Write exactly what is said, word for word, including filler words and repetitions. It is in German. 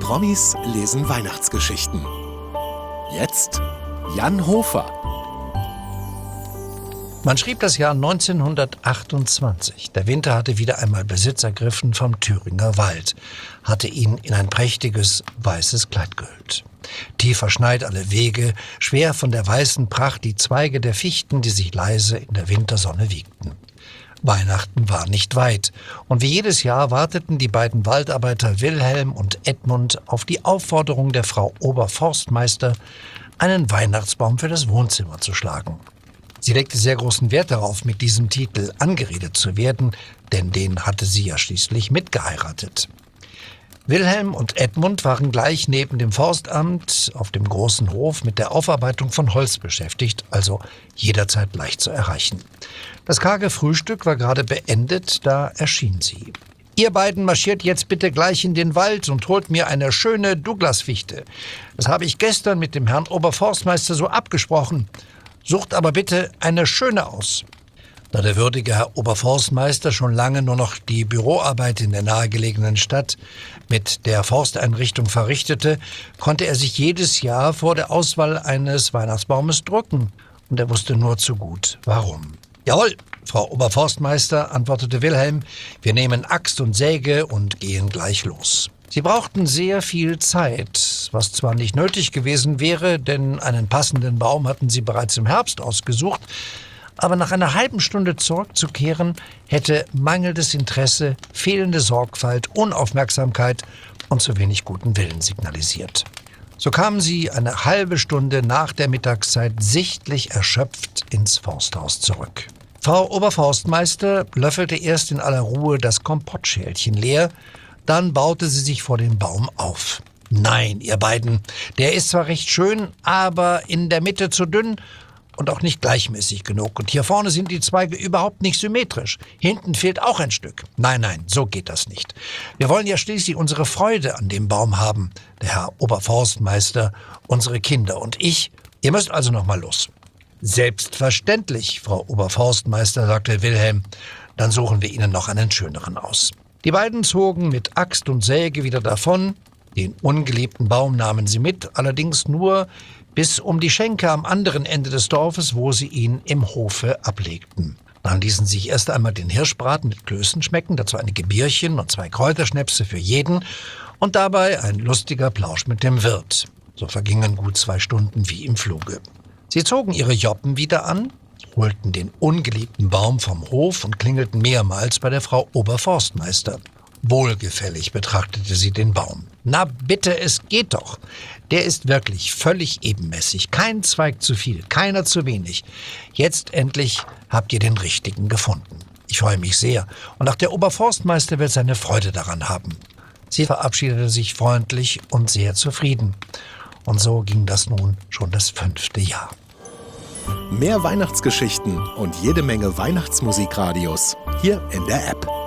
Promis lesen Weihnachtsgeschichten. Jetzt Jan Hofer. Man schrieb das Jahr neunzehnhundertachtundzwanzig. Der Winter hatte wieder einmal Besitz ergriffen vom Thüringer Wald, hatte ihn in ein prächtiges weißes Kleid gehüllt. Tief verschneit alle Wege, schwer von der weißen Pracht die Zweige der Fichten, die sich leise in der Wintersonne wiegten. Weihnachten war nicht weit, und wie jedes Jahr warteten die beiden Waldarbeiter Wilhelm und Edmund auf die Aufforderung der Frau Oberforstmeister, einen Weihnachtsbaum für das Wohnzimmer zu schlagen. Sie legte sehr großen Wert darauf, mit diesem Titel angeredet zu werden, denn den hatte sie ja schließlich mitgeheiratet. Wilhelm und Edmund waren gleich neben dem Forstamt auf dem großen Hof mit der Aufarbeitung von Holz beschäftigt, also jederzeit leicht zu erreichen. Das karge Frühstück war gerade beendet, da erschien sie. »Ihr beiden marschiert jetzt bitte gleich in den Wald und holt mir eine schöne Douglasfichte. Das habe ich gestern mit dem Herrn Oberforstmeister so abgesprochen. Sucht aber bitte eine schöne aus.« Da der würdige Herr Oberforstmeister schon lange nur noch die Büroarbeit in der nahegelegenen Stadt mit der Forsteinrichtung verrichtete, konnte er sich jedes Jahr vor der Auswahl eines Weihnachtsbaumes drücken. Und er wusste nur zu gut, warum. »Jawohl, Frau Oberforstmeister«, antwortete Wilhelm, »wir nehmen Axt und Säge und gehen gleich los.« Sie brauchten sehr viel Zeit, was zwar nicht nötig gewesen wäre, denn einen passenden Baum hatten sie bereits im Herbst ausgesucht, aber nach einer halben Stunde zurückzukehren, hätte mangelndes Interesse, fehlende Sorgfalt, Unaufmerksamkeit und zu wenig guten Willen signalisiert. So kamen sie eine halbe Stunde nach der Mittagszeit sichtlich erschöpft ins Forsthaus zurück. Frau Oberforstmeister löffelte erst in aller Ruhe das Kompottschälchen leer, dann baute sie sich vor dem Baum auf. »Nein, ihr beiden, der ist zwar recht schön, aber in der Mitte zu dünn und auch nicht gleichmäßig genug. Und hier vorne sind die Zweige überhaupt nicht symmetrisch. Hinten fehlt auch ein Stück. Nein, nein, so geht das nicht. Wir wollen ja schließlich unsere Freude an dem Baum haben, der Herr Oberforstmeister, unsere Kinder und ich. Ihr müsst also noch mal los.« »Selbstverständlich, Frau Oberforstmeister«, sagte Wilhelm. »Dann suchen wir Ihnen noch einen schöneren aus.« Die beiden zogen mit Axt und Säge wieder davon. Den ungeliebten Baum nahmen sie mit, allerdings nur bis um die Schenke am anderen Ende des Dorfes, wo sie ihn im Hofe ablegten. Dann ließen sie sich erst einmal den Hirschbraten mit Klößen schmecken, dazu einige Bierchen und zwei Kräuterschnäpse für jeden und dabei ein lustiger Plausch mit dem Wirt. So vergingen gut zwei Stunden wie im Fluge. Sie zogen ihre Joppen wieder an, holten den ungeliebten Baum vom Hof und klingelten mehrmals bei der Frau Oberforstmeister. Wohlgefällig betrachtete sie den Baum. »Na bitte, es geht doch. Der ist wirklich völlig ebenmäßig. Kein Zweig zu viel, keiner zu wenig. Jetzt endlich habt ihr den richtigen gefunden. Ich freue mich sehr. Und auch der Oberforstmeister wird seine Freude daran haben.« Sie verabschiedete sich freundlich und sehr zufrieden. Und so ging das nun schon das fünfte Jahr. Mehr Weihnachtsgeschichten und jede Menge Weihnachtsmusikradios hier in der App.